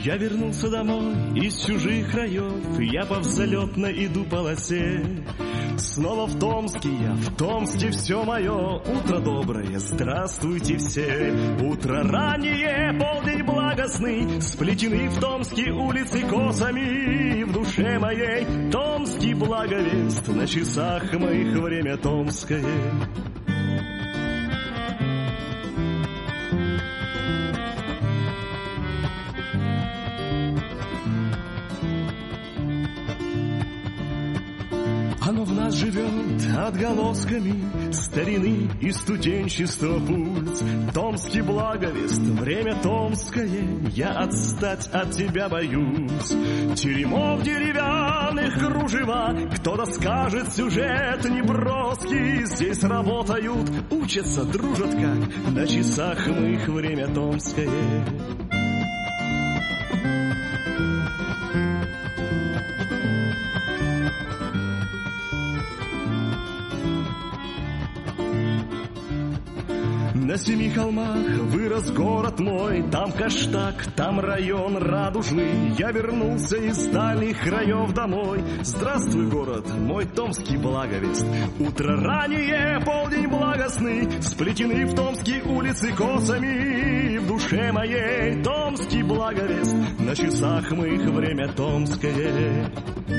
Я вернулся домой из чужих краев, я по взлетной иду полосе. Снова в Томске я, в Томске все мое. Утро доброе, здравствуйте все. Утро раннее, полдень благостный, сплетены в Томске улицы косами. В душе моей томский благовест, на часах моих время томское. Оно в нас живет отголосками старины и студенчества пульс. Томский благовест, время томское, я отстать от тебя боюсь. Теремов деревянных кружева, кто-то скажет, сюжет неброский. Здесь работают, учатся, дружат как, на часах моих время томское. На 7 холмах вырос город мой, там Каштаг, там район радужный. Я вернулся из дальних краев домой. Здравствуй, город, мой томский благовест. Утро раннее, полдень благостный, сплетены в Томске улицы косами. В душе моей томский благовест, на часах моих время томское.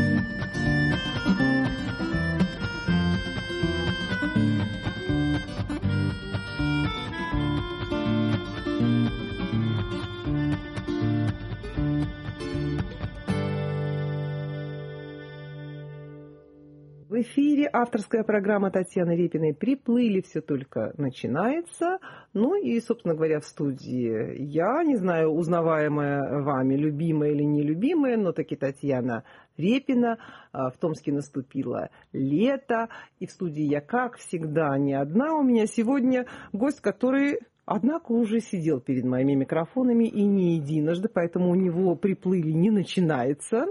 В эфире авторская программа Татьяны Репиной «Приплыли, все только начинается». Ну и, собственно говоря, в студии я, не знаю, узнаваемая вами, любимая или нелюбимая, но таки Татьяна Репина. В Томске наступило лето, и в студии я, как всегда, не одна. У меня сегодня гость, который, однако, уже сидел перед моими микрофонами и не единожды, поэтому у него «Приплыли» не начинается.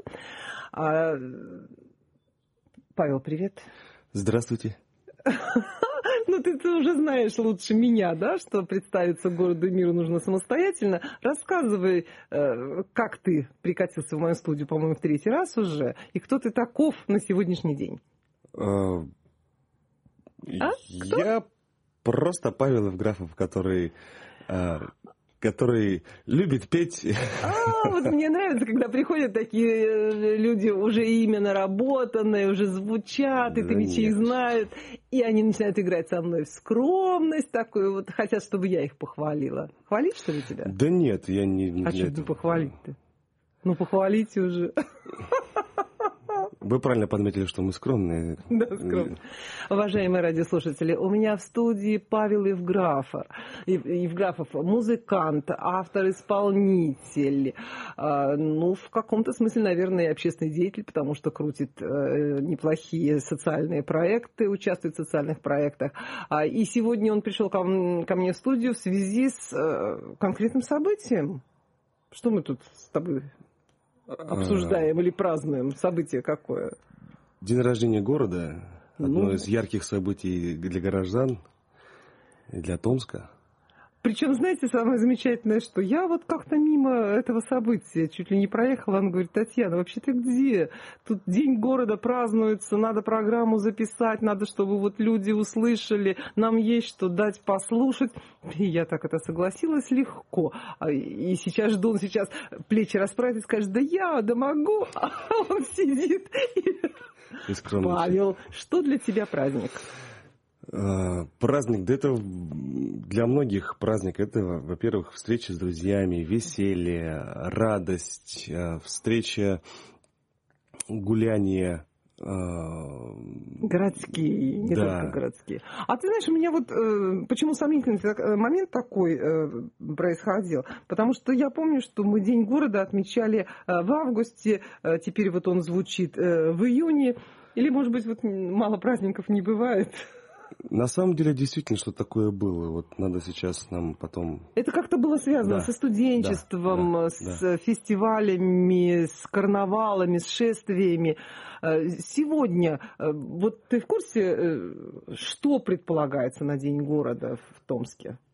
Павел, привет. Здравствуйте. Ну, ты уже знаешь лучше меня, да, что представиться городу и миру нужно самостоятельно. Рассказывай, как ты прикатился в мою студию, по-моему, в 3-й раз уже, и кто ты таков на сегодняшний день? Я просто Павел Евграфов, который любит петь. Вот мне нравится, когда приходят такие люди, уже имя наработанное, уже звучат, и мечи знают, и они начинают играть со мной в скромность такую, вот хотят, чтобы я их похвалила. Хвалить, что ли, тебя? Да нет, я не... А что ты похвалить-то? Ну, похвалите уже. Вы правильно подметили, что мы скромные. Да, скромные. Уважаемые радиослушатели, у меня в студии Павел Евграфов, музыкант, автор-исполнитель, ну, в каком-то смысле, наверное, и общественный деятель, потому что крутит неплохие социальные проекты, участвует в социальных проектах. И сегодня он пришел ко мне в студию в связи с конкретным событием. Что мы тут с тобой обсуждаем или празднуем? Событие какое? День рождения города. Одно из ярких событий для горожан и для Томска. Причем, знаете, самое замечательное, что я вот как-то мимо этого события чуть ли не проехала. Он говорит: Татьяна, вообще ты где? Тут День города празднуется, надо программу записать, надо, чтобы вот люди услышали, нам есть что дать послушать. И я так это согласилась легко. И сейчас жду, он сейчас плечи расправит и скажет: да могу. А он сидит и... Павел, что для тебя праздник? Праздник, да, это для многих праздник. Это, во-первых, встреча с друзьями, веселье, радость, встреча, гуляния. Городские, не только городские. А ты знаешь, у меня вот почему сомнительный момент такой происходил, потому что я помню, что мы День города отмечали в августе, теперь вот он звучит в июне, или, может быть, вот мало праздников не бывает. На самом деле, действительно, что такое было. Вот надо сейчас нам потом... Это как-то было связано со студенчеством, с фестивалями, с карнавалами, с шествиями. Сегодня, вот ты в курсе, что предполагается на День города в Томске?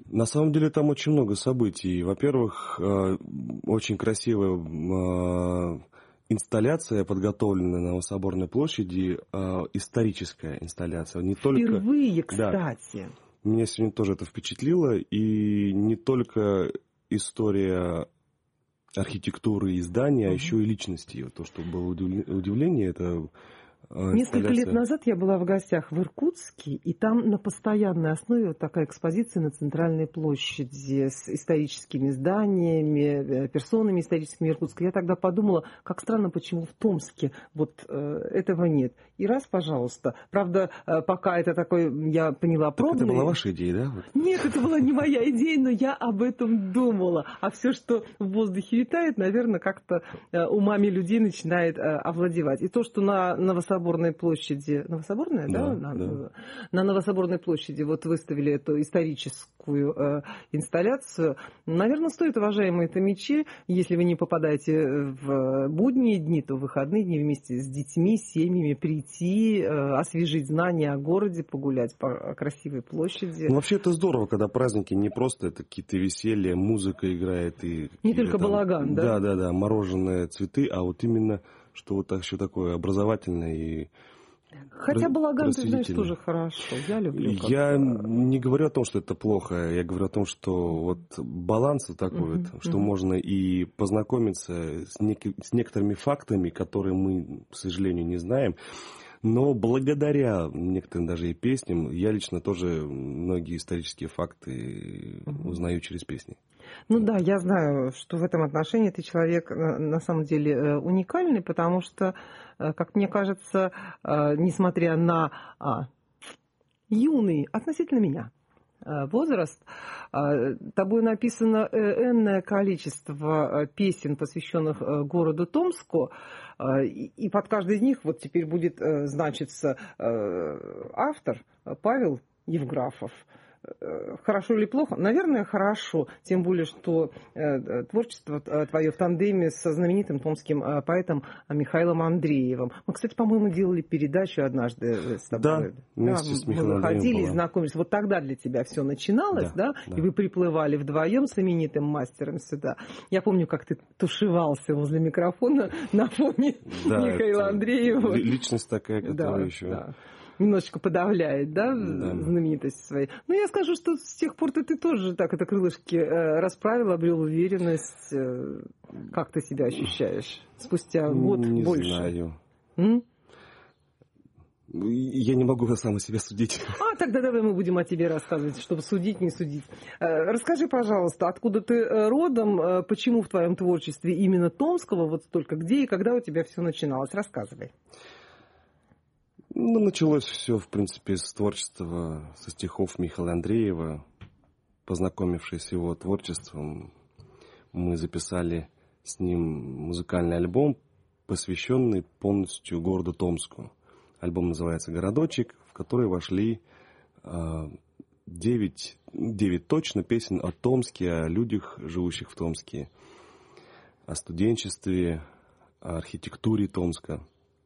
На самом деле там очень много событий. Во-первых, очень красивая инсталляция, подготовленная на Новособорной площади, историческая инсталляция. Не только... Впервые, кстати. Да, меня сегодня тоже это впечатлило. И не только история архитектуры и здания, а еще и личности. То, что было удивление, это... Несколько лет назад я была в гостях в Иркутске, и там на постоянной основе вот такая экспозиция на Центральной площади с историческими зданиями, персонами историческими Иркутска. Я тогда подумала, как странно, почему в Томске вот этого нет. И раз, пожалуйста. Правда, пока это такой, я поняла, пробный. Это была ваша идея, да? Нет, это была не моя идея, но я об этом думала. А все, что в воздухе витает, наверное, как-то умами людей начинает овладевать. И то, что на Новособорной площади... Новособорная, да? На Новособорной площади вот выставили эту историческую инсталляцию. Наверное, стоит, уважаемые томичи, если вы не попадаете в будние дни, то в выходные дни вместе с детьми, семьями прийти, освежить знания о городе, погулять по красивой площади. Ну, вообще это здорово, когда праздники не просто это какие-то веселья, музыка играет. И не только там, балаган, да? Да, мороженое, цветы, а вот именно, что вот еще такое образовательное и... Хотя балаган, ты знаешь, тоже хорошо. Я люблю. Я не говорю о том, что это плохо. Я говорю о том, что вот баланс вот такой вот, что можно и познакомиться с некоторыми фактами, которые мы, к сожалению, не знаем. Но благодаря некоторым даже и песням, я лично тоже многие исторические факты узнаю через песни. Ну да, я знаю, что в этом отношении ты человек на самом деле уникальный, потому что, как мне кажется, несмотря на юный относительно меня возраст, тобой написано энное количество песен, посвященных городу Томску, и под каждой из них вот теперь будет значиться автор Павел Евграфов. Хорошо или плохо? Наверное, хорошо. Тем более, что творчество твое в тандеме со знаменитым томским поэтом Михаилом Андреевым. Мы, кстати, по-моему, делали передачу однажды с тобой. Да, вместе с Михаилом мы выходили Андреевым и знакомились. Вот тогда для тебя все начиналось, да? И вы приплывали вдвоем с именитым мастером сюда. Я помню, как ты тушевался возле микрофона на фоне Михаила Андреева. Личность такая, которая еще... Да. Немножечко подавляет, да, знаменитость своей. Но я скажу, что с тех пор ты тоже так это крылышки расправил, обрел уверенность. Как ты себя ощущаешь спустя год больше? Не знаю. Я не могу сам о себе судить. Тогда давай мы будем о тебе рассказывать, чтобы судить, не судить. Расскажи, пожалуйста, откуда ты родом, почему в твоем творчестве именно Томского, вот столько, где и когда у тебя все начиналось? Рассказывай. Ну, началось все, в принципе, с творчества, со стихов Михаила Андреева. Познакомившись с его творчеством, мы записали с ним музыкальный альбом, посвященный полностью городу Томску. Альбом называется «Городочек», в который вошли 9 точно песен о Томске, о людях, живущих в Томске, о студенчестве, о архитектуре Томска.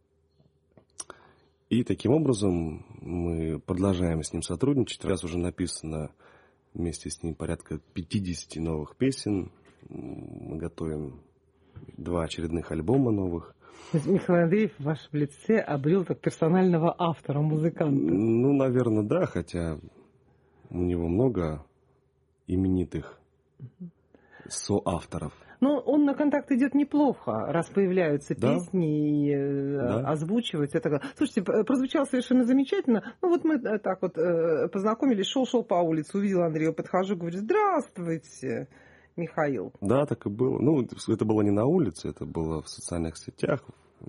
И таким образом мы продолжаем с ним сотрудничать. Сейчас уже написано вместе с ним порядка 50 новых песен. Мы готовим 2 очередных альбома новых. Михаил Андреев в вашем лице обрел так персонального автора, музыканта. Ну, наверное, да, хотя у него много именитых соавторов. Но он на контакт идет неплохо, раз появляются песни и озвучиваются. Слушайте, прозвучало совершенно замечательно. Ну вот мы так вот познакомились, шел по улице, увидел Андрея, подхожу, говорю: здравствуйте, Михаил. Да, так и было. Ну, это было не на улице, это было в социальных сетях.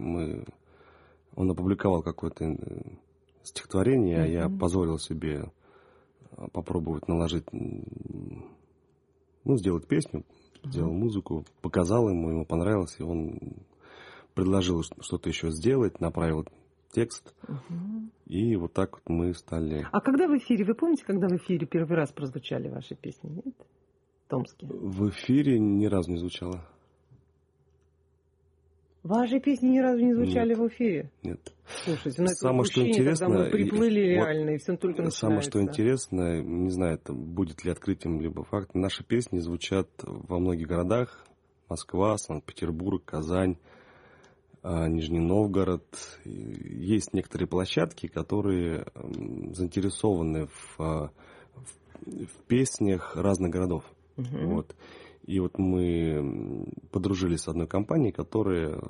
Он опубликовал какое-то стихотворение, а я позволил себе попробовать наложить, сделать песню. Сделал музыку, показал ему понравилось, и он предложил что-то еще сделать, направил текст, и вот так вот мы стали... А когда в эфире, вы помните, когда в эфире первый раз прозвучали ваши песни, нет? В Томске. В эфире ни разу не звучало. Ваши песни ни разу не звучали Нет. в эфире? Нет. Слушайте, это Самое, что интересно, когда мы приплыли реально, вот, и все только начинается. самое, что интересно, не знаю, это будет ли открытием, либо факт, наши песни звучат во многих городах. Москва, Санкт-Петербург, Казань, Нижний Новгород. Есть некоторые площадки, которые заинтересованы в песнях разных городов. Вот. И вот мы подружились с одной компанией, которая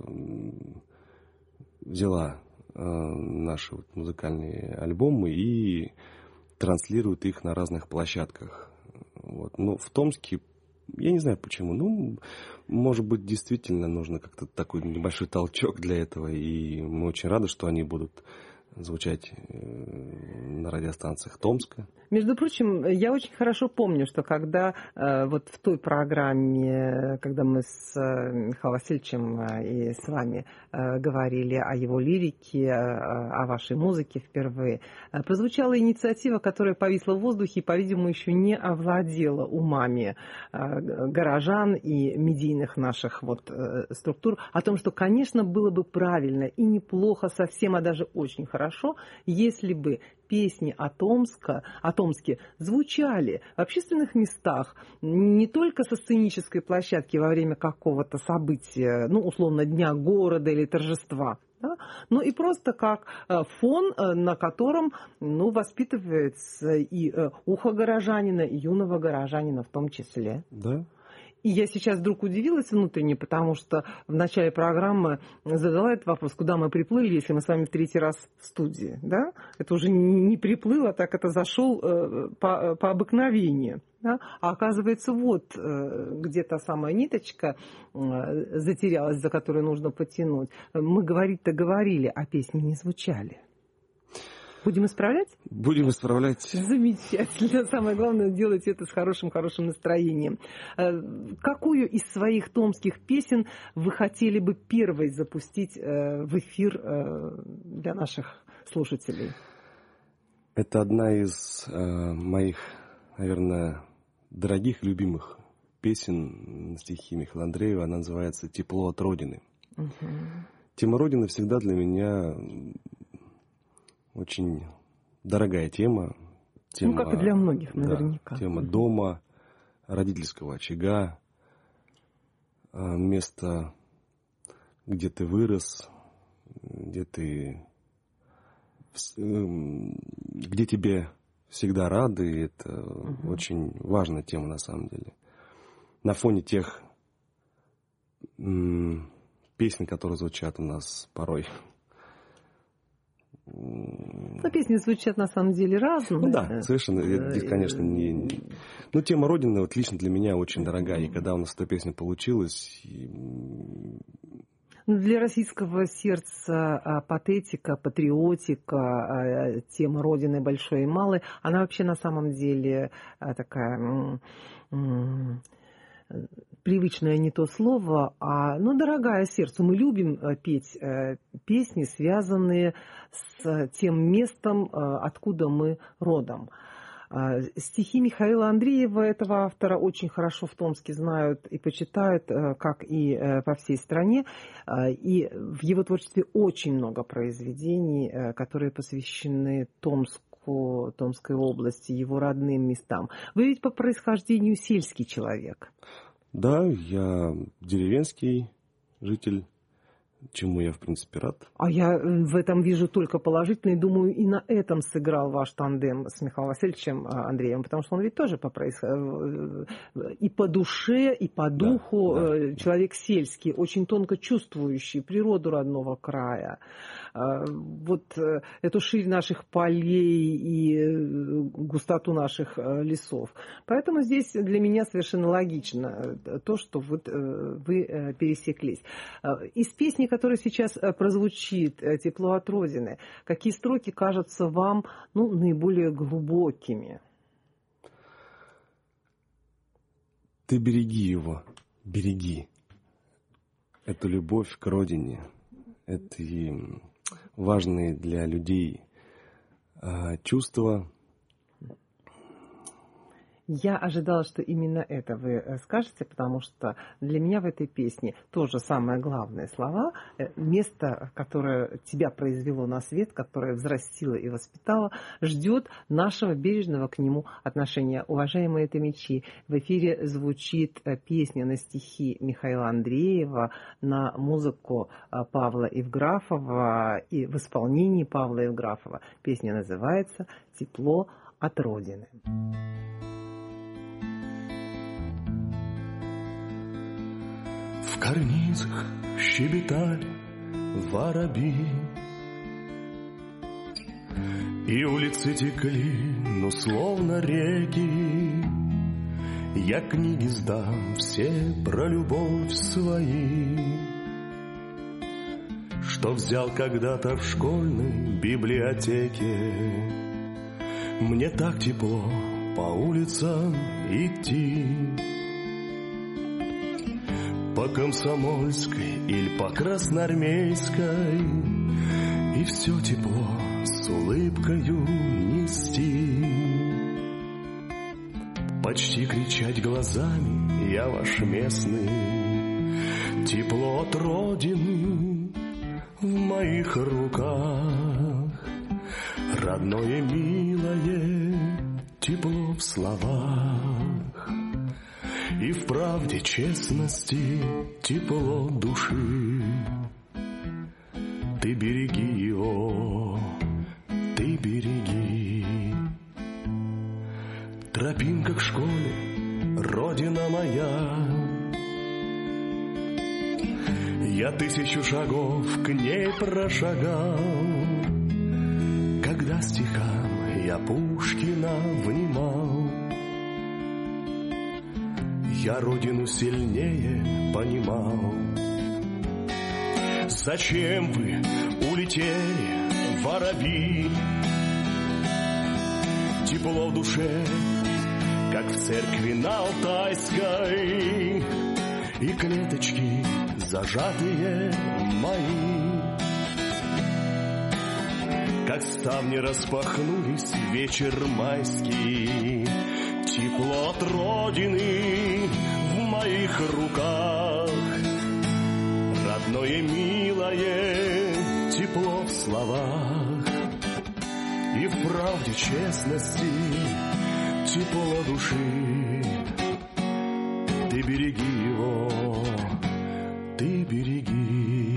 взяла наши вот музыкальные альбомы и транслирует их на разных площадках. Вот. Но в Томске, я не знаю почему, ну, может быть, действительно нужно как-то такой небольшой толчок для этого, и мы очень рады, что они будут звучать на радиостанциях Томска. Между прочим, я очень хорошо помню, что когда вот в той программе, когда мы с Михаилом Васильевичем и с вами говорили о его лирике, о вашей музыке впервые, прозвучала инициатива, которая повисла в воздухе и, по-видимому, еще не овладела умами горожан и медийных наших вот структур, о том, что, конечно, было бы правильно и неплохо совсем, а даже очень хорошо, если бы песни о Томске звучали в общественных местах, не только со сценической площадки во время какого-то события, ну, условно, Дня города или торжества, да? Но и просто как фон, на котором, ну, воспитывается и ухо горожанина, и юного горожанина в том числе. Да. И я сейчас вдруг удивилась внутренне, потому что в начале программы задала этот вопрос, куда мы приплыли, если мы с вами в третий раз в студии. Да? Это уже не приплыл, а так это зашел по обыкновению. Да? А оказывается, вот где та самая ниточка затерялась, за которую нужно потянуть. Мы говорить-то говорили, а песни не звучали. Будем исправлять? Будем исправлять. Замечательно. Самое главное, делать это с хорошим настроением. Какую из своих томских песен вы хотели бы первой запустить в эфир для наших слушателей? Это одна из моих, наверное, дорогих, любимых песен на стихи Михаила Андреева. Она называется «Тепло от Родины». Тема Родины всегда для меня очень дорогая тема. Ну, как и для многих, наверняка. Да, тема дома, родительского очага, место, где ты вырос, где тебе всегда рады. Это очень важная тема на самом деле. На фоне тех песен, которые звучат у нас порой. Но песни звучат на самом деле разные. Ну да, совершенно. Здесь, конечно, не... Ну, тема Родины вот лично для меня очень дорогая. И когда у нас эта песня получилась... Для российского сердца патетика, патриотика, тема Родины большой и малой, она вообще на самом деле такая... привычное не то слово, ну, дорогая сердцу. Мы любим петь песни, связанные с тем местом, откуда мы родом. Стихи Михаила Андреева, этого автора, очень хорошо в Томске знают и почитают, как и по всей стране. И в его творчестве очень много произведений, которые посвящены Томской области, его родным местам. Вы ведь по происхождению сельский человек. Да, я деревенский житель, чему я, в принципе, рад. А я в этом вижу только положительное, и думаю, и на этом сыграл ваш тандем с Михаилом Васильевичем Андреевым, потому что он ведь тоже и по душе, и по духу человек сельский, очень тонко чувствующий природу родного края. Вот эту ширь наших полей и густоту наших лесов. Поэтому здесь для меня совершенно логично то, что вы пересеклись. Из песни, которая сейчас прозвучит, «Тепло от Родины», какие строки кажутся вам наиболее глубокими? Ты береги его, береги эту любовь к родине, эти важные для людей чувства. Я ожидала, что именно это вы скажете, потому что для меня в этой песне тоже самое главное слова. Место, которое тебя произвело на свет, которое взрастило и воспитало, ждет нашего бережного к нему отношения. Уважаемые томичи, в эфире звучит песня на стихи Михаила Андреева, на музыку Павла Евграфова и в исполнении Павла Евграфова. Песня называется «Тепло от Родины». В карнизах щебетали воробьи, и улицы текли, ну, словно реки. Я книги сдам все про любовь свои, что взял когда-то в школьной библиотеке. Мне так тепло по улицам идти, по Комсомольской или по Красноармейской, и все тепло с улыбкою нести. Почти кричать глазами я ваш местный, тепло от Родины в моих руках, родное милое тепло в словах. И в правде, честности, тепло души. Ты береги его, ты береги. Тропинка к школе, Родина моя. Я 1000 шагов к ней прошагал, когда стихам я Пушкина внимал. Я Родину сильнее понимал. Зачем вы улетели, воробьи? Тепло в душе, как в церкви на Алтайской, и клеточки зажатые мои, как ставни распахнулись в вечер майский. Тепло от Родины в моих руках, родное милое тепло в словах. И в правде, честности, тепло души. Ты береги его, ты береги.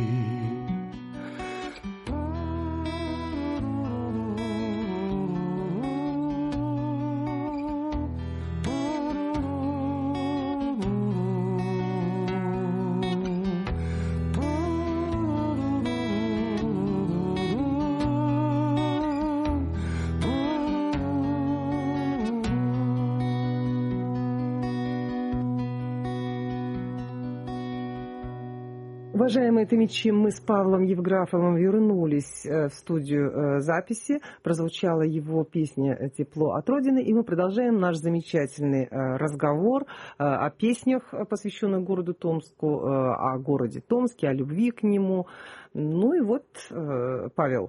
Уважаемые томичи, мы с Павлом Евграфовым вернулись в студию записи. Прозвучала его песня «Тепло от Родины», и мы продолжаем наш замечательный разговор о песнях, посвященных городу Томску, о городе Томске, о любви к нему. Ну и вот, Павел,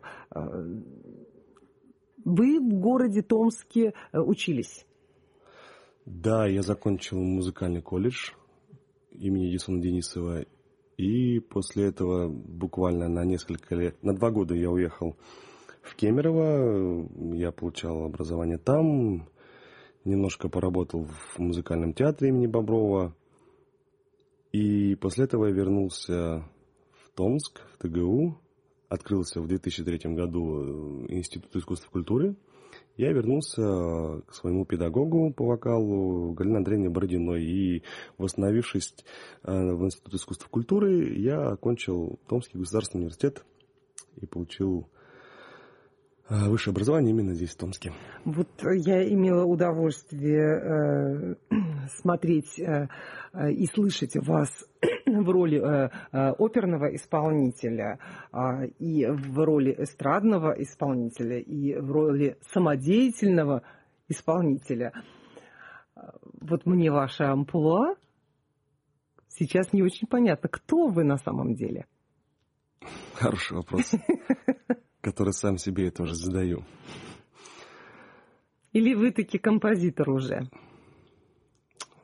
вы в городе Томске учились? Да, я закончил музыкальный колледж имени Эдисона Денисова. И после этого буквально на несколько лет, на 2 года я уехал в Кемерово. Я получал образование там, немножко поработал в музыкальном театре имени Боброва. И после этого я вернулся в Томск, в ТГУ. Открылся в 2003 году Институт искусств и культуры. Я вернулся к своему педагогу по вокалу Галине Андреевне Бородиной. И, восстановившись в Институте искусств и культуры, я окончил Томский государственный университет и получил высшее образование именно здесь, в Томске. Вот я имела удовольствие смотреть и слышать вас в роли оперного исполнителя, и в роли эстрадного исполнителя, и в роли самодеятельного исполнителя. Вот мне ваше амплуа сейчас не очень понятно. Кто вы на самом деле? Хороший вопрос, который сам себе я тоже задаю. Или вы таки композитор уже?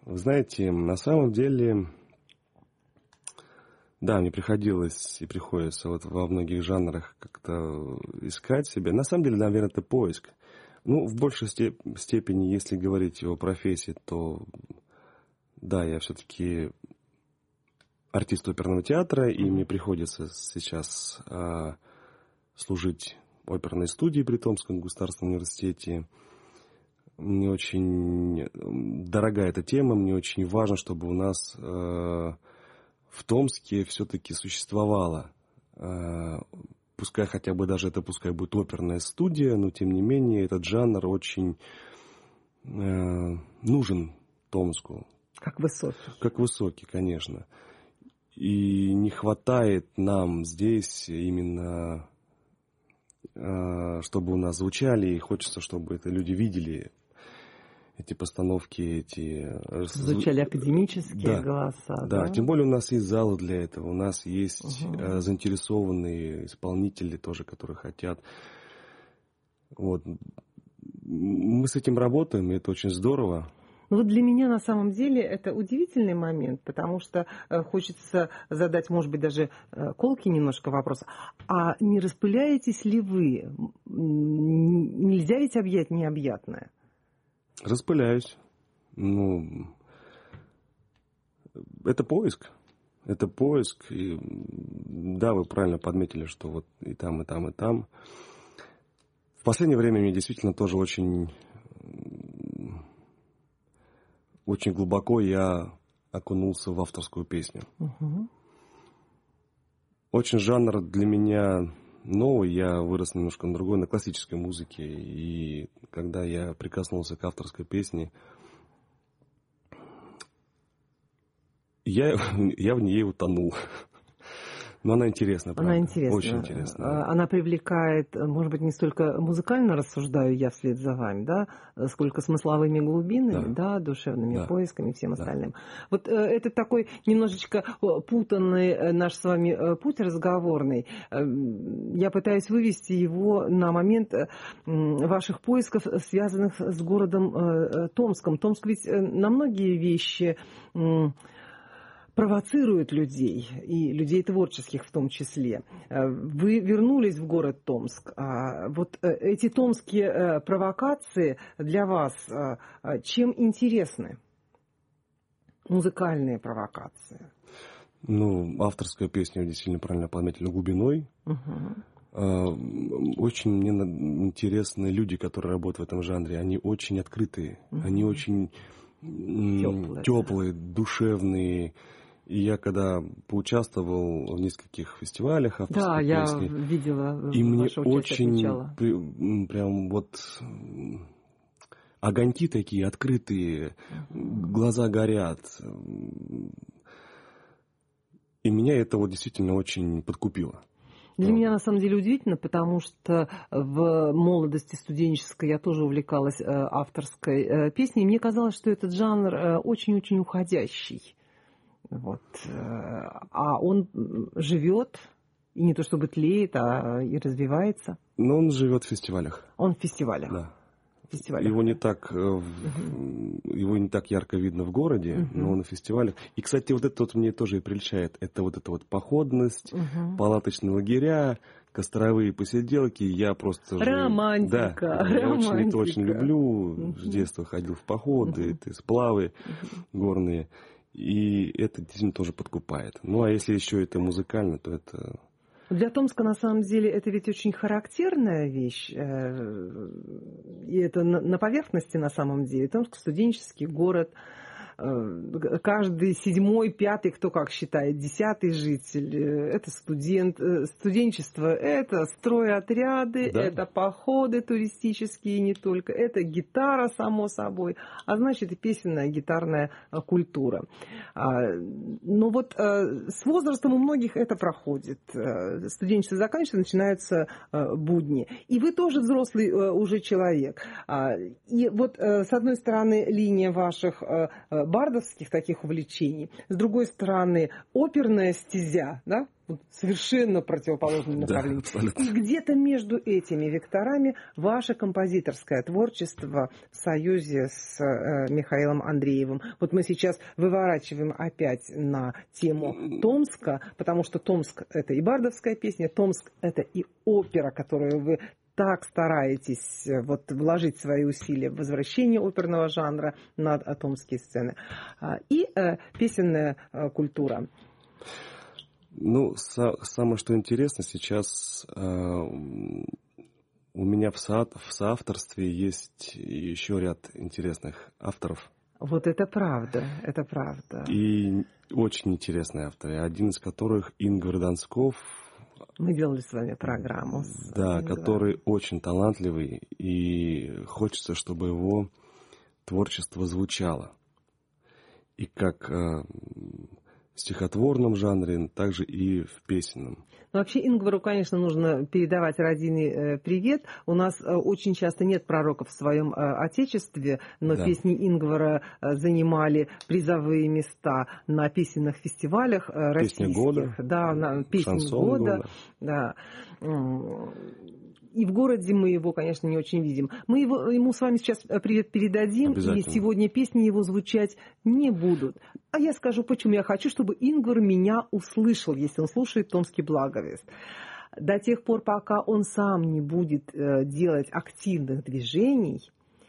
Вы знаете, на самом деле, да, мне приходилось и приходится вот во многих жанрах как-то искать себя. На самом деле, наверное, это поиск. Ну, в большей степени, если говорить о профессии, то да, я все-таки артист оперного театра, и мне приходится сейчас служить в оперной студии при Томском государственном университете. Мне очень дорога эта тема, мне очень важно, чтобы у нас в Томске все-таки существовала, пускай хотя бы даже это пускай будет оперная студия, но тем не менее этот жанр очень нужен Томску. Как высокий. Как высокий, конечно. И не хватает нам здесь именно, чтобы у нас звучали, и хочется, чтобы это люди видели. Эти постановки, эти... Звучали академические голоса. Да, тем более у нас есть залы для этого, у нас есть заинтересованные исполнители тоже, которые хотят. Вот. Мы с этим работаем, и это очень здорово. Ну вот для меня на самом деле это удивительный момент, потому что хочется задать, может быть, даже колкий немножко вопрос. А не распыляетесь ли вы? Нельзя ведь объять необъятное. Распыляюсь. Ну, это поиск. Это поиск. И, да, вы правильно подметили, что вот и там, и там, и там. В последнее время мне действительно тоже очень глубоко я окунулся в авторскую песню. Очень жанр для меня новый. Я вырос немножко на другой, на классической музыке. И когда я прикоснулся к авторской песне, я в ней утонул. Но она интересна, правда. Она интересна. Очень интересна. Она привлекает, может быть, не столько музыкально рассуждаю я вслед за вами, да, сколько смысловыми глубинами, да, душевными поисками и всем остальным. Вот это такой немножечко путанный наш с вами путь разговорный. Я пытаюсь вывести его на момент ваших поисков, связанных с городом Томском. Томск ведь на многие вещи провоцирует людей, и людей творческих в том числе. Вы вернулись в город Томск. Вот эти томские провокации для вас чем интересны? Музыкальные провокации. Ну, авторская песня, вы действительно правильно подметили, глубиной. Очень мне интересны люди, которые работают в этом жанре. Они очень открытые, они очень теплые, душевные. И я когда поучаствовал в нескольких фестивалях авторской песни, я видела. И мне очень прям вот огоньки такие открытые, глаза горят. И меня это вот действительно очень подкупило. Для меня на самом деле удивительно, потому что в молодости студенческой я тоже увлекалась авторской песней. И мне казалось, что этот жанр очень-очень уходящий. Вот. А он живет, и не то чтобы тлеет, а и развивается. Но он живет в фестивалях. Он в фестивалях. Да. Фестивалях. Его не так ярко видно в городе, но он на фестивалях. И, кстати, вот это вот мне тоже и прельщает. Это вот эта вот походность, палаточные лагеря, костровые посиделки. Я просто... Романтика. Я это очень люблю. С детства ходил в походы, сплавы горные. И это действительно тоже подкупает. Ну, а если еще это музыкально, то это... Для Томска, на самом деле, это ведь очень характерная вещь. И это на поверхности, на самом деле. Томск — студенческий город. Каждый 7-й, 5-й, кто как считает, 10-й житель, это студент. Студенчество — это стройотряды, это походы туристические, не только. Это гитара, само собой, а значит и песенная гитарная культура. Но вот с возрастом у многих это проходит. Студенчество заканчивается, начинаются будни. И вы тоже взрослый уже человек. И вот с одной стороны линия ваших бардовских таких увлечений. С другой стороны, оперная стезя, да, совершенно противоположное направление. Да, и где-то между этими векторами ваше композиторское творчество в союзе с Михаилом Андреевым. Вот мы сейчас выворачиваем опять на тему Томска, потому что Томск — это и бардовская песня, Томск — это и опера, которую вы так стараетесь вложить свои усилия в возвращение оперного жанра на томские сцены. И песенная культура. Ну, самое что интересно, сейчас у меня в соавторстве есть еще ряд интересных авторов. Вот это правда, это правда. И очень интересные авторы, один из которых Ингвар Донсков. Мы делали с вами программу. Да, который очень талантливый, и хочется, чтобы его творчество звучало. И как в стихотворном жанре, также и в песенном. Ну, вообще Ингвару, конечно, нужно передавать родине привет. У нас очень часто нет пророков в своем отечестве, но да. Песни Ингвара занимали призовые места на песенных фестивалях российских. Песня года. Да, на песни года. Да. И в городе мы его, конечно, не очень видим. Мы ему с вами сейчас привет передадим, и сегодня песни его звучать не будут. А я скажу, почему. Я хочу, чтобы Ингвар меня услышал, если он слушает «Томский благовест». До тех пор, пока он сам не будет делать активных движений,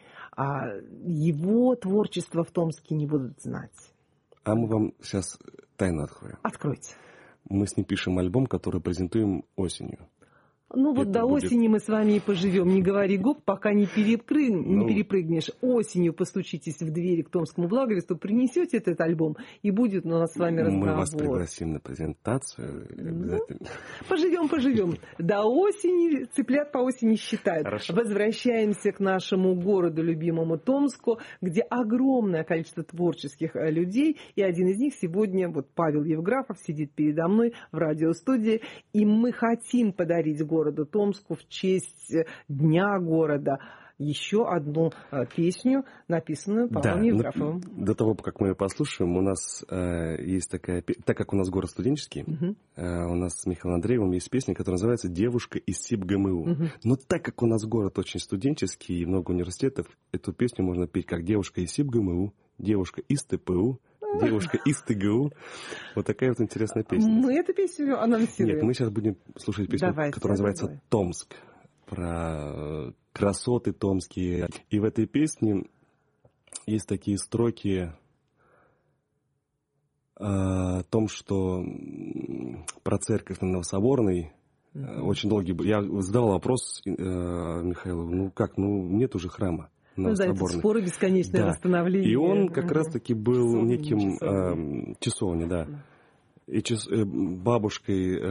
его творчество в Томске не будут знать. А мы вам сейчас тайну откроем. Откройте. Мы с ним пишем альбом, который презентуем осенью. Ну вот до осени мы с вами и поживем. Не говори гоп, пока не перепрыгнешь. Осенью постучитесь в двери к Томскому благовесту, принесете этот альбом, и будет у нас с вами разговор. Мы вас пригласим на презентацию. Обязательно. Поживем. До осени, цыплят по осени считают. Хорошо. Возвращаемся к нашему городу, любимому Томску, где огромное количество творческих людей. И один из них сегодня, вот Павел Евграфов, сидит передо мной в радиостудии. И мы хотим подарить городу Томску в честь Дня города еще одну песню, написанную Павлом Евграфовым. До того, как мы ее послушаем, у нас есть такая... Так как у нас город студенческий, у нас с Михаилом Андреевым есть песня, которая называется «Девушка из СибГМУ». Но так как у нас город очень студенческий и много университетов, эту песню можно петь как «Девушка из СибГМУ», «Девушка из ТПУ», «Девушка из ТГУ». Вот такая вот интересная песня. Мы эту песню анонсируем. Нет, мы сейчас будем слушать песню, которая называется «Томск». Про красоты томские. И в этой песне есть такие строки о том, что про церковь на Новособорной очень долгий... Я задавал вопрос Михаилу, нет уже храма. Споры бесконечное восстановление. И он как раз-таки был неким часовней, да. И бабушкой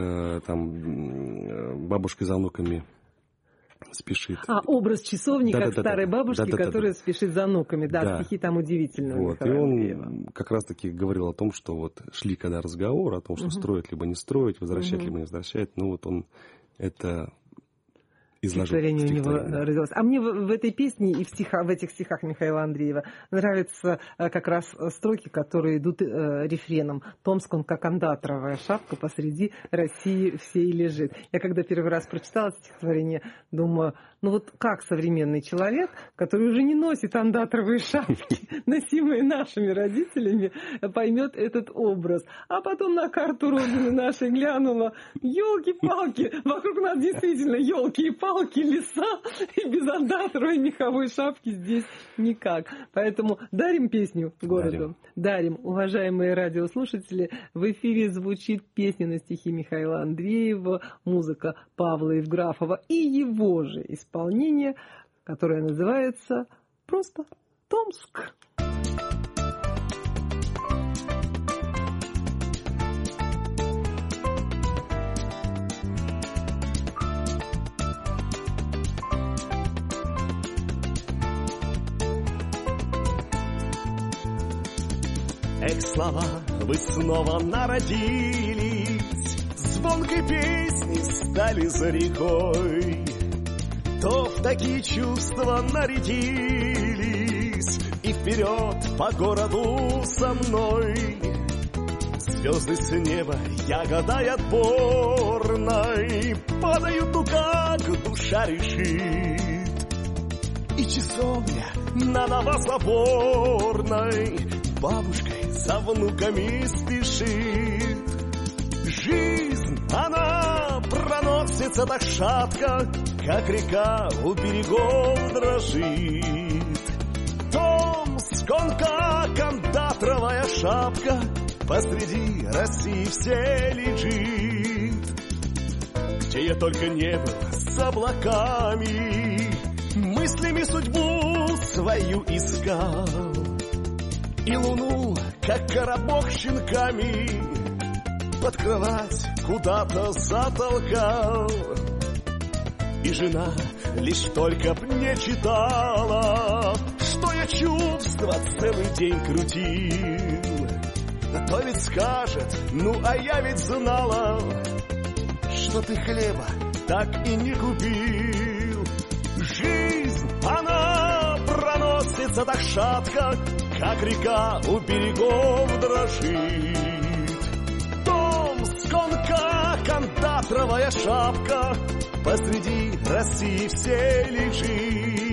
за внуками спешит. Образ часовни, как старой бабушки, которая спешит за внуками. Да, стихи там удивительные. Вот. И он как раз-таки говорил о том, что вот шли когда разговоры о том, что строить либо не строить, возвращать либо не возвращать. Ну вот он это... Стихотворение у него родилось. А мне в этой песне и в этих стихах Михаила Андреева нравятся как раз строки, которые идут рефреном. «Томск, он как андатровая шапка посреди России всей лежит». Я когда первый раз прочитала это стихотворение, думаю, как современный человек, который уже не носит андатровые шапки, носимые нашими родителями, поймет этот образ. А потом на карту Родины нашей глянула, елки-палки, вокруг нас действительно елки и палки, леса, и без андатровой меховой шапки здесь никак. Поэтому дарим песню городу. Дарим. Уважаемые радиослушатели, в эфире звучит песня на стихи Михаила Андреева, музыка Павла Евграфова и его же исполнение, которое называется просто «Томск». Эх, слова, вы снова народились, звонкой песни стали за рекой, то в такие чувства нарядились, Держись и вперед по городу со мной. Звезды с неба ягодой отборной падают, ну как душа решит. И часовня на Новособорной бабушкой за внуками спешит. Жизнь, она проносится так шатко, как река у берегов дрожит. Томск, он как кондатровая шапка, посреди России все лежит. Где я только не был с облаками, мыслями судьбу свою искал. И луну, как коробок щенками, под кровать куда-то затолкал. И жена лишь только б не читала, что я чувства целый день крутил. То ведь скажет, ну а я ведь знала, что ты хлеба так и не купил. Жизнь, она проносится так шатко, как река у берегов дрожит. Томск, он как кондатровая шапка, посреди России все лежит.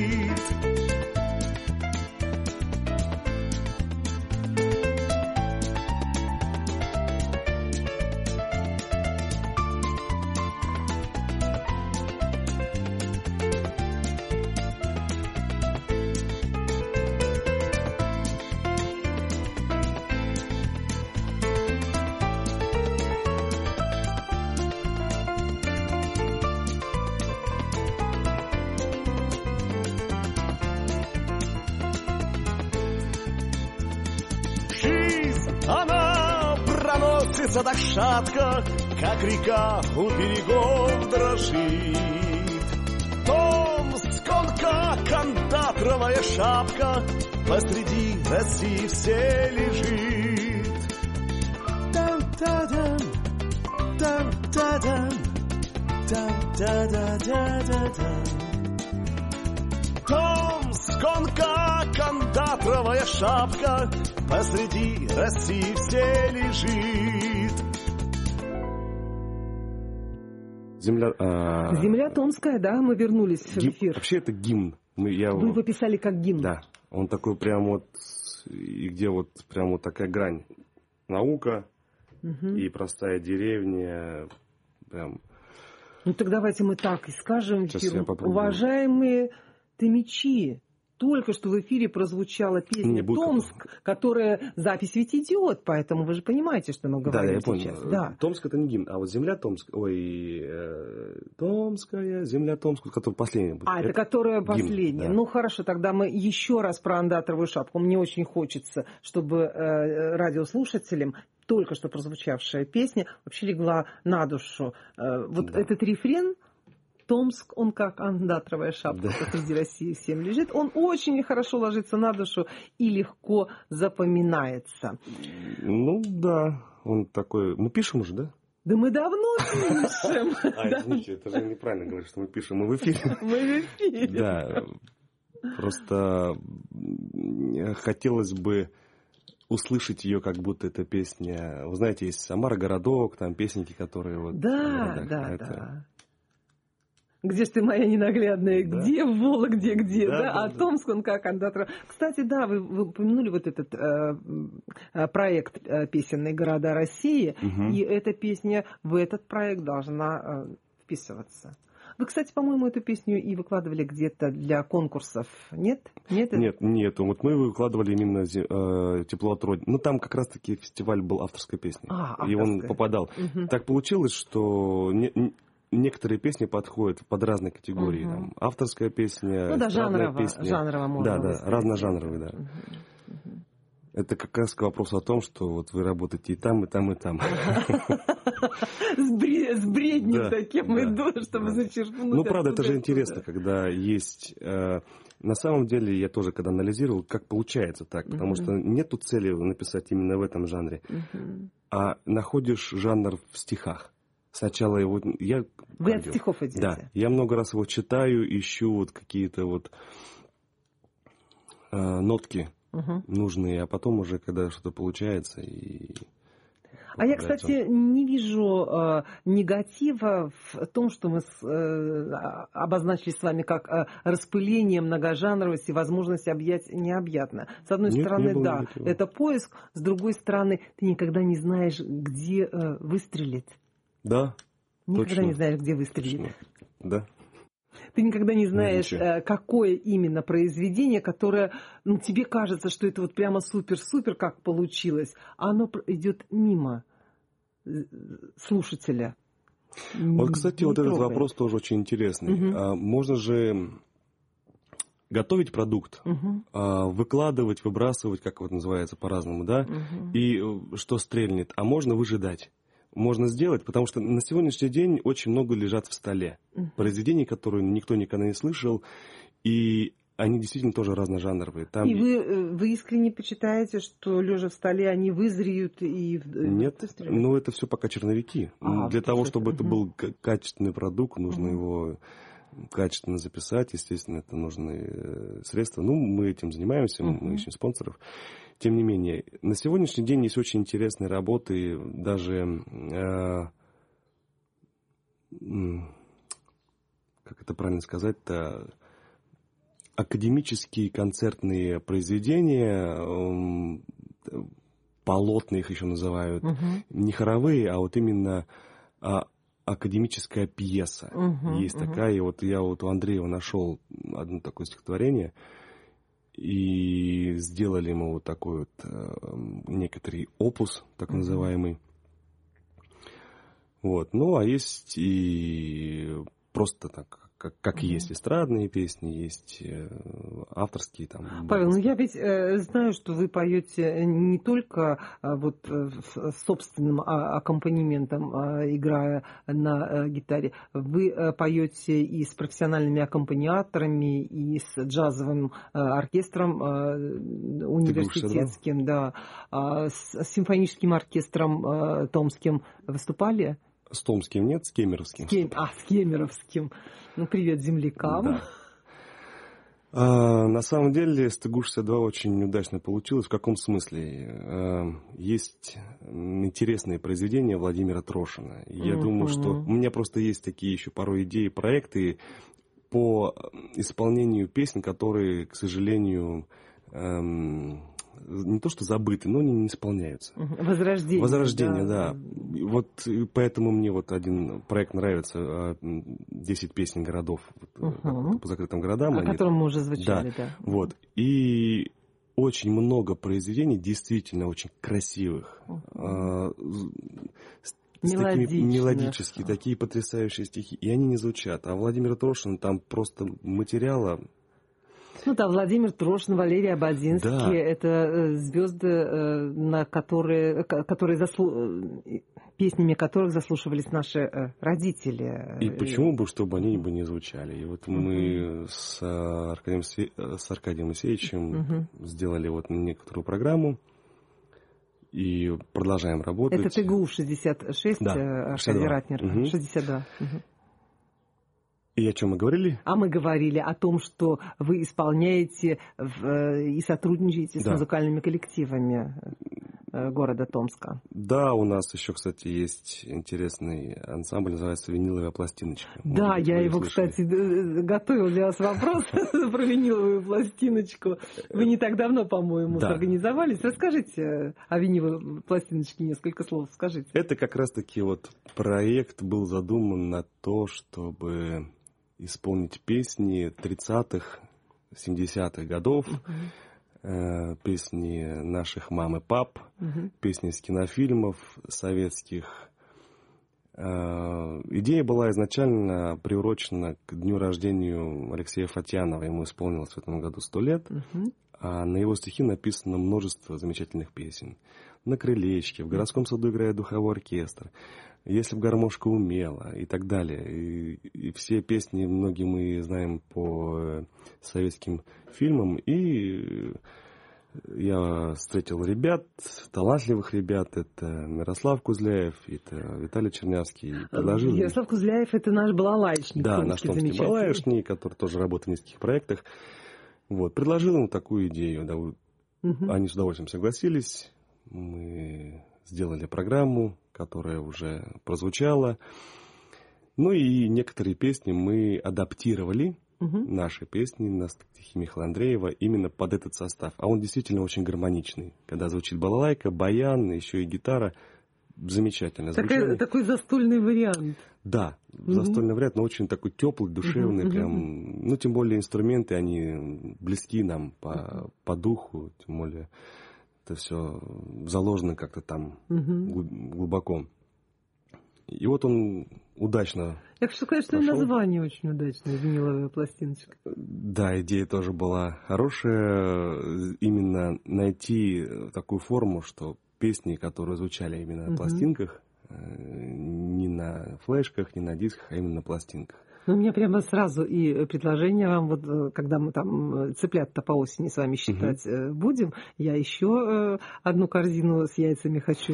Она проносится так шатко, как река у берегов дрожит. Томск, он как кондатровая шапка, посреди России все лежит. Там-та-дам, там-та-дам, там-та-да-да-да-да. Томск, он как кондатровая шапка, посреди России все лежит. Земля Томская, да, мы вернулись в эфир. Вообще это гимн. Вы его писали как гимн. Да, он такой прям вот, и где вот прям вот такая грань. Наука и простая деревня. Прям. Ну так давайте мы так и скажем. Уважаемые томичи, только что в эфире прозвучала песня «Томск», которая... Запись ведь идет, поэтому вы же понимаете, что мы говорим сейчас. Да. Томск — это не гимн, а вот земля Томск... Томская, земля Томск, которая последняя будет. Это которая последняя. Да. Ну, хорошо, тогда мы еще раз про андатровую шапку. Мне очень хочется, чтобы радиослушателям только что прозвучавшая песня вообще легла на душу. Вот этот рефрен... Томск, он как андатровая шапка, посреди России всем лежит. Он очень хорошо ложится на душу и легко запоминается. Ну да, он такой... Мы пишем уже, да? Да мы давно пишем. Извините, это же неправильно говорить, что мы пишем. Мы в эфире. Мы в эфире. Да, просто хотелось бы услышать ее, как будто это песня... Вы знаете, есть Самара городок, там песенки, которые вот... Да. Где ж ты, моя ненаглядная, где, в Вологде, где, да? А Томск, он как кондатор. Кстати, да, вы упомянули вот этот проект «Песенные города России», и эта песня в этот проект должна вписываться. Вы, кстати, по-моему, эту песню и выкладывали где-то для конкурсов, нет? Нет. Вот мы выкладывали именно «Тепло от Родины». Ну, там как раз-таки фестиваль был авторской песни. И он попадал. Так получилось, что... Некоторые песни подходят под разные категории. Там, авторская песня, эстрадная песня. Жанрово можно сказать. Разножанровые, да. Это как раз к вопросу о том, что вот вы работаете и там, и там, и там. С бреднем таким иду, чтобы зачерпнуть. Ну, правда, это же интересно, когда есть... На самом деле, я тоже, когда анализировал, как получается так. Потому что нету цели написать именно в этом жанре. А находишь жанр в стихах. Сначала его... Вы от стихов идете? Да. Я много раз его читаю, ищу вот какие-то вот нотки нужные, а потом уже, когда что-то получается, и... А я, кстати, не вижу негатива в том, что мы обозначили с вами как распыление, многожанровость и возможность объять необъятное. С одной стороны, да, негатива. Это поиск, с другой стороны, ты никогда не знаешь, где выстрелить. Да, никогда точно. Не знаешь, где выстрелить. Точно. Да. Ты никогда не знаешь, какое именно произведение, которое тебе кажется, что это вот прямо супер-супер, как получилось, а оно идет мимо слушателя. Вот, кстати, вот этот вопрос тоже очень интересный. Можно же готовить продукт, выкладывать, выбрасывать, как вот называется по-разному, да, и что стрельнет, а можно выжидать. Можно сделать, потому что на сегодняшний день очень много лежат в столе. Произведений, которые никто никогда не слышал, и они действительно тоже разножанровые. Там... И вы искренне почитаете, что лежа в столе они вызреют и... Нет, ну это все пока черновики. Для того, чтобы это был качественный продукт, нужно его качественно записать, естественно, это нужны средства. Ну, мы этим занимаемся, мы ищем спонсоров. Тем не менее, на сегодняшний день есть очень интересные работы, даже, как это правильно сказать-то, академические концертные произведения, полотна их еще называют, не хоровые, а вот именно академическая пьеса. Есть такая, и вот я вот у Андреева нашел одно такое стихотворение, и сделали мы вот такой вот некоторый опус, так называемый. Вот. Ну, а есть и просто так, как есть эстрадные песни, есть авторские там. Павел, ну я ведь знаю, что вы поете не только вот собственным аккомпанементом, играя на гитаре, вы поете и с профессиональными аккомпаниаторами, и с джазовым оркестром университетским, да, с симфоническим оркестром томским выступали? С томским нет, с кемеровским. С кемеровским. Ну, привет землякам. Да. На самом деле с ТГУ-62 очень удачно получилось. В каком смысле? Есть интересные произведения Владимира Трошина. Я думаю, что у меня просто есть такие еще порой идеи, проекты по исполнению песен, которые, к сожалению, не то что забыты, но они не исполняются. Возрождение, да. Вот поэтому мне вот один проект нравится, 10 песен городов по закрытым городам. О котором мы уже звучали, да. Вот. И очень много произведений, действительно очень красивых. Мелодические, такие потрясающие стихи. И они не звучат. А Владимир Трошин, там просто материала... Ну да, Владимир Трошин, Валерий Ободзинский, да. Это звезды, песнями которых заслушивались наши родители. И почему бы, чтобы они бы не звучали? И вот мы с Аркадием Моисеевичем сделали вот некоторую программу и продолжаем работать. Это ТГУ-66, да, Аркадий Ратнер, 62. И о чем мы говорили? А мы говорили о том, что вы исполняете и сотрудничаете с музыкальными коллективами города Томска. Да, у нас еще, кстати, есть интересный ансамбль, называется «Виниловая пластиночка». Да, я его, кстати, готовил для вас вопрос про виниловую пластиночку. Вы не так давно, по-моему, организовались. Расскажите о виниловой пластиночке, несколько слов скажите. Это как раз-таки вот проект был задуман на то, чтобы исполнить песни 30-х, 70-х годов, песни наших мам и пап, песни из кинофильмов советских. Идея была изначально приурочена к дню рождения Алексея Фатьянова. Ему исполнилось в этом году 100 лет. А на его стихи написано множество замечательных песен. «На крылечке», «В городском саду играет духовой оркестр», «Если б гармошка умела» и так далее. И все песни, многие мы знаем по советским фильмам. И я встретил ребят, талантливых ребят. Это Мирослав Кузляев, это Виталий Чернявский. Мирослав Кузляев — это наш балалайшник. Да, наш томский балалайшник, который тоже работает в нескольких проектах. Вот, предложил ему такую идею. Да, они с удовольствием согласились. Мы сделали программу, которая уже прозвучала. Ну и некоторые песни мы адаптировали, наши песни на стихи Михаила Андреева, именно под этот состав. А он действительно очень гармоничный. Когда звучит балалайка, баян, еще и гитара, замечательно звучит. Такой застольный вариант. Да, застольный вариант, но очень такой теплый, душевный, прям. Ну, тем более инструменты, они близки нам по духу, тем более это все заложено как-то там глубоко. И вот он удачно. Я хочу сказать, что и название очень удачное, «Виниловая пластиночка». Да, идея тоже была хорошая. Именно найти такую форму, что песни, которые звучали именно на пластинках, не на флешках, не на дисках, а именно на пластинках. Ну, у меня прямо сразу и предложение вам, вот когда мы там цыплят-то по осени с вами считать будем, я еще одну корзину с яйцами хочу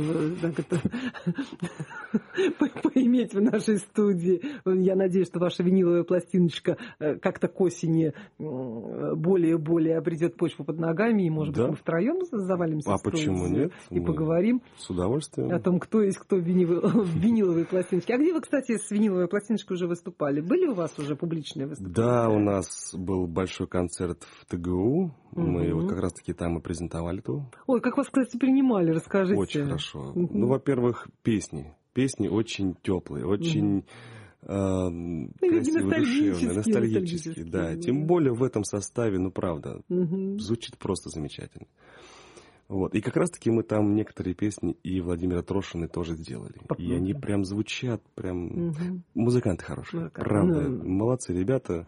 поиметь в нашей студии. Я надеюсь, что ваша виниловая пластиночка как-то к осени более обретет почву под ногами, и, может быть, мы втроем завалимся в студию. Почему нет? И поговорим с удовольствием о том, кто есть кто в виниловой пластиночке. А где вы, кстати, с виниловой пластиночкой уже выступали? Были у вас уже публичные выступления? Да, у нас был большой концерт в ТГУ. Мы вот как раз-таки там и презентовали то. Ой, как вас, кстати, принимали, расскажите. Очень хорошо. Ну, во-первых, песни. Песни очень теплые, очень красивые, душевные, ностальгические. Да. Тем более в этом составе, ну, правда, звучит просто замечательно. Вот. И как раз-таки мы там некоторые песни и Владимира Трошины тоже сделали. И они прям звучат, прям... Музыканты хорошие, правда. Молодцы ребята.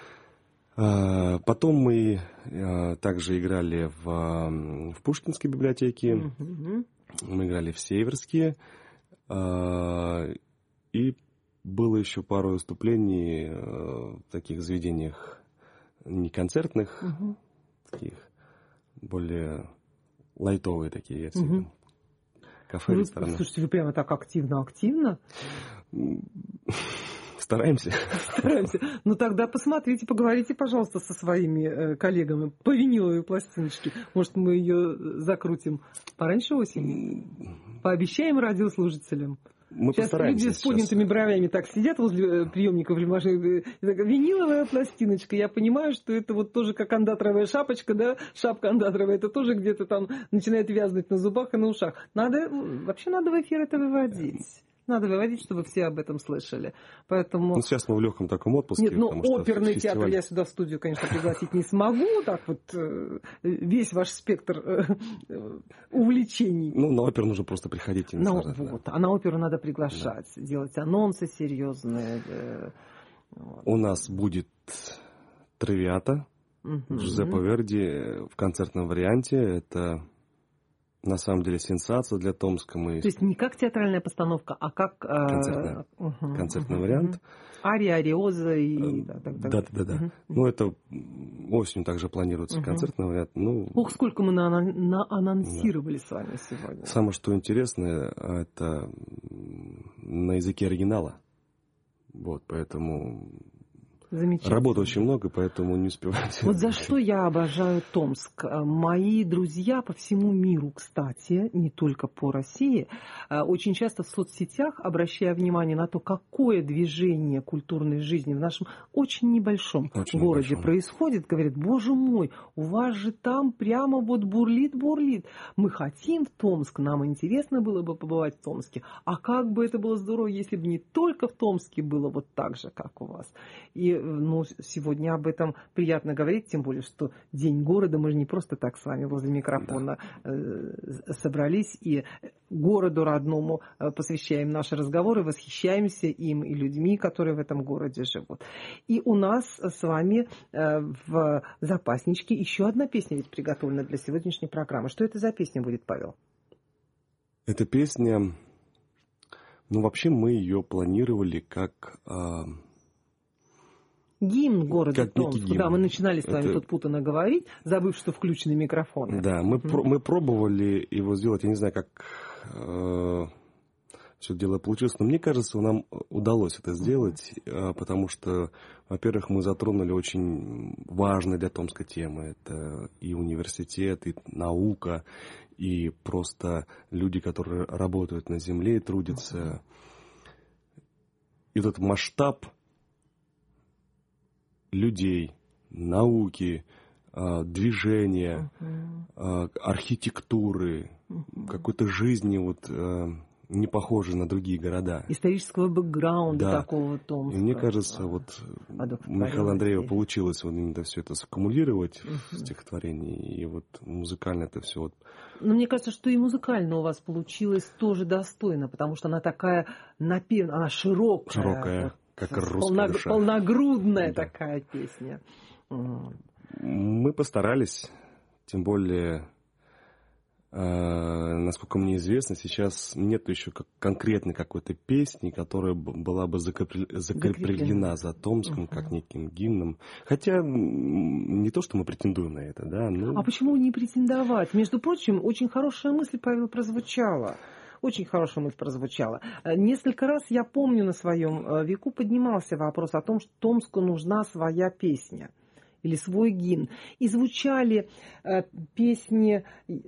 Потом мы также играли в Пушкинской библиотеке. Мы играли в Северске. И было еще пару выступлений в таких заведениях не концертных, таких более... лайтовые такие версии. Кафе, рестораны. Слушайте, вы прямо так активно? Стараемся. Ну тогда посмотрите, поговорите, пожалуйста, со своими коллегами по виниловой пластиночке. Может, мы ее закрутим пораньше осени? Пообещаем радиослушателям. Мы сейчас люди с поднятыми бровями так сидят возле приемников или машины. Виниловая пластиночка. Я понимаю, что это вот тоже как андатровая шапочка, да, шапка андатровая, это тоже где-то там начинает вязнуть на зубах и на ушах. Вообще надо в эфир это выводить. Надо выводить, чтобы все об этом слышали. Поэтому... Ну, сейчас мы в легком таком отпуске. Нет, оперный театр я сюда в студию, конечно, пригласить не смогу. Так вот, весь ваш спектр увлечений. Ну, на оперу нужно просто приходить и наслаждаться. Вот. А на оперу надо приглашать, делать анонсы серьезные. У нас будет «Травиата» Джузеппе Верди в концертном варианте. Это... На самом деле сенсация для Томска. То есть не как театральная постановка, а как... концертный вариант. Ария, ариоза и... Да. Ну, это осенью также планируется концертный вариант. Ох, сколько мы анонсировали с вами сегодня. Самое, что интересное, это на языке оригинала. Вот, поэтому... Работы очень много, поэтому не успеваю. Вот за что я обожаю Томск. Мои друзья по всему миру, кстати, не только по России, очень часто в соцсетях, обращая внимание на то, какое движение культурной жизни в нашем очень небольшом городе происходит, говорят: боже мой, у вас же там прямо вот бурлит. Мы хотим в Томск, нам интересно было бы побывать в Томске. А как бы это было здорово, если бы не только в Томске было вот так же, как у вас. И сегодня об этом приятно говорить, тем более, что День города, мы же не просто так с вами возле микрофона собрались и городу родному посвящаем наши разговоры, восхищаемся им и людьми, которые в этом городе живут. И у нас с вами в запасничке еще одна песня ведь приготовлена для сегодняшней программы. Что это за песня будет, Павел? Эта песня, вообще мы ее планировали как... Гимн города Томска. Да, мы начинали с вами тут путано говорить, забыв, что включены микрофоны. Да, мы пробовали его сделать, я не знаю, как все дело получилось. Но мне кажется, нам удалось это сделать, потому что, во-первых, мы затронули очень важные для Томска темы. Это и университет, и наука, и просто люди, которые работают на земле и трудятся. И вот этот масштаб людей, науки, движения, архитектуры, какой-то жизни вот не похожей на другие города. Исторического бэкграунда такого Томска. И мне кажется, вот у Михаила Андреева получилось вот именно все это саккумулировать в стихотворении, и вот музыкально это все вот. Но мне кажется, что и музыкально у вас получилось тоже достойно, потому что она такая напевная, она широкая. Широкая, как русская душа. Полногрудная такая песня. Мы постарались, тем более, насколько мне известно, сейчас нет еще конкретной какой-то песни, которая была бы закреплена за Томском как неким гимном. Хотя не то, что мы претендуем на это, да. Но... А почему не претендовать? Между прочим, очень хорошая мысль, Павел, прозвучала. Очень хорошая мысль прозвучала. Несколько раз, я помню, на своем веку поднимался вопрос о том, что Томску нужна своя песня или свой гимн. И звучали песни,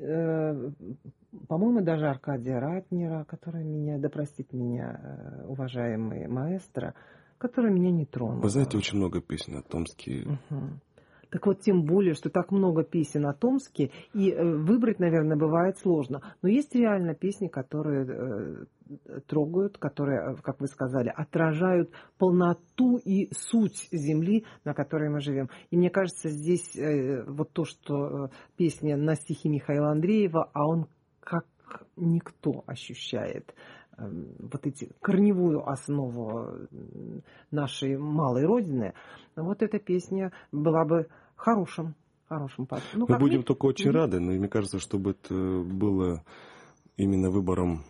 по-моему, даже Аркадия Ратнера, который меня, да простит меня, уважаемый маэстро, который меня не тронул. Вы знаете, очень много песен о Томске. Так вот, тем более, что так много песен о Томске, и выбрать, наверное, бывает сложно. Но есть реально песни, которые трогают, которые, как вы сказали, отражают полноту и суть земли, на которой мы живем. И мне кажется, здесь вот то, что песня на стихи Михаила Андреева, а он как никто ощущает вот эти корневую основу нашей малой Родины, вот эта песня была бы хорошим партнером. Мы будем только очень рады, но мне кажется, чтобы это было именно выбором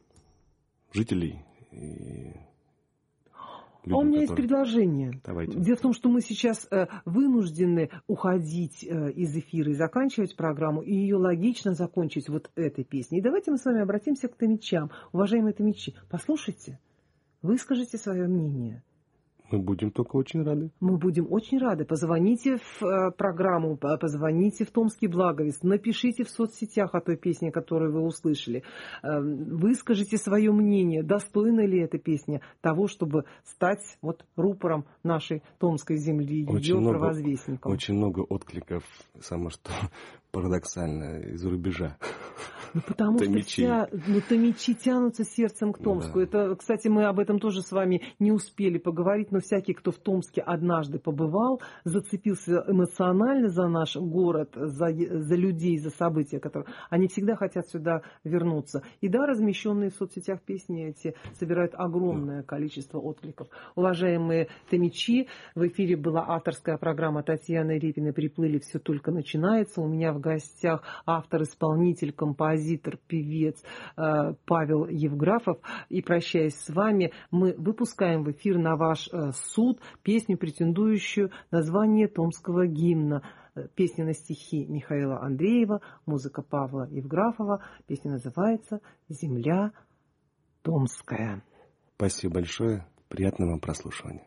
жителей и людям, у меня есть предложение. Давайте. Дело в том, что мы сейчас вынуждены уходить из эфира и заканчивать программу, и ее логично закончить вот этой песней. И давайте мы с вами обратимся к томичам. Уважаемые томичи, послушайте, выскажите свое мнение. Мы будем только очень рады. Мы будем очень рады. Позвоните в программу, позвоните в Томский Благовест, напишите в соцсетях о той песне, которую вы услышали. Выскажите свое мнение, достойна ли эта песня того, чтобы стать вот рупором нашей Томской земли, ее провозвестником. Очень много откликов, самое что парадоксально, из-за рубежа. Ну, потому томичи. Что томичи тянутся сердцем к Томску. Да. Это, кстати, мы об этом тоже с вами не успели поговорить, но всякий, кто в Томске однажды побывал, зацепился эмоционально за наш город, за людей, за события, которые... Они всегда хотят сюда вернуться. И да, размещенные в соцсетях песни эти собирают огромное количество откликов. Уважаемые томичи, в эфире была авторская программа Татьяны Репиной «Приплыли, все только начинается». У меня в гостях автор-исполнитель, композитор, певец Павел Евграфов. И прощаясь с вами, мы выпускаем в эфир на ваш суд песню, претендующую на звание томского гимна. Песня на стихи Михаила Андреева, музыка Павла Евграфова. Песня называется «Земля Томская». Спасибо большое. Приятного вам прослушивания.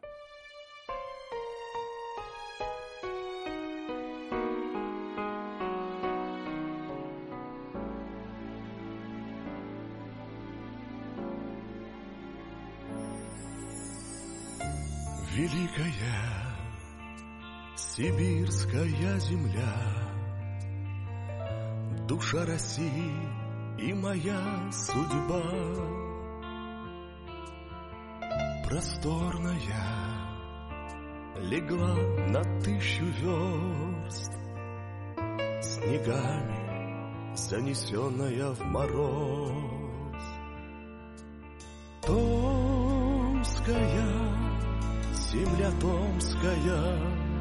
Великая сибирская земля, душа России и моя судьба, просторная, легла на 1000 верст, снегами занесенная в мороз. Томская земля томская,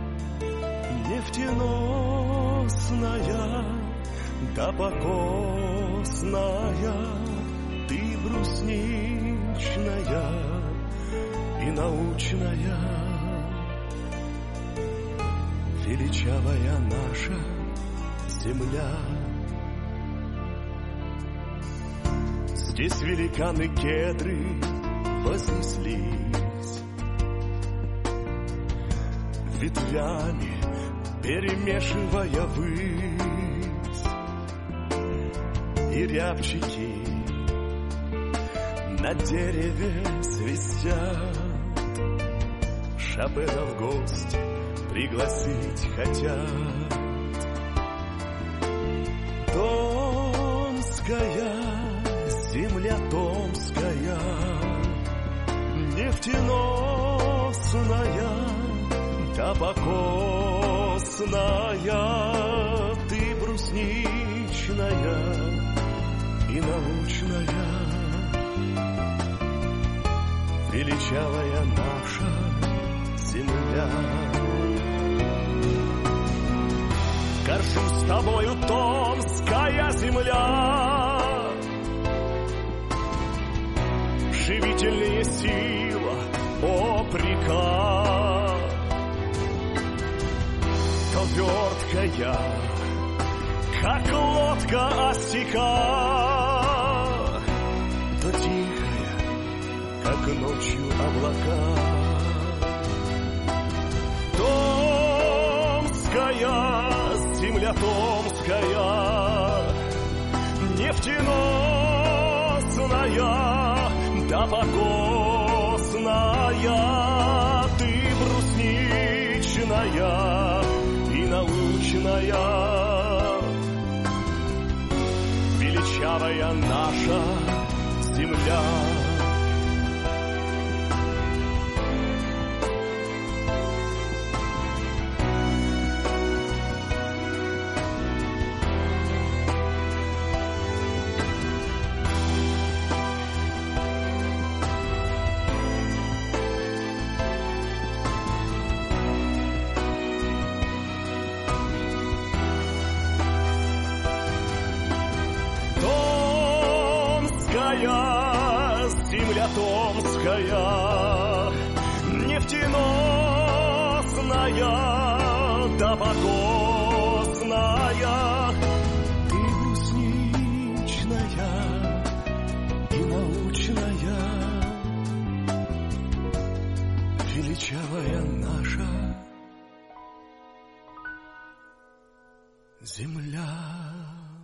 нефтеносная, да покосная, ты брусничная и научная, величавая наша земля. Здесь великаны кедры вознеслись, ветвями перемешивая высь, и рябчики на дереве свистят, Шопена в гости пригласить хотят. Томская, земля томская, нефтеносная, табакосная, ты брусничная и научная, величавая наша земля. Горжусь с тобою, томская земля, живительная сила, о река, то верткая, как лодка осека, то тихая, как ночью облака. Томская, земля томская, нефтеносная, табакосная, ты брусничная и научная, величавая наша земля. Земля томская, нефтеносная, табакосная, ты брусничная и научная, величавая наша земля.